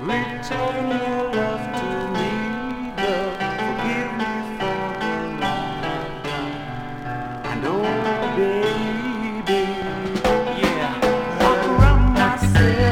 Return your love to me, girl. Forgive me for the wrong I've done. I know, baby, yeah. Walk around myself.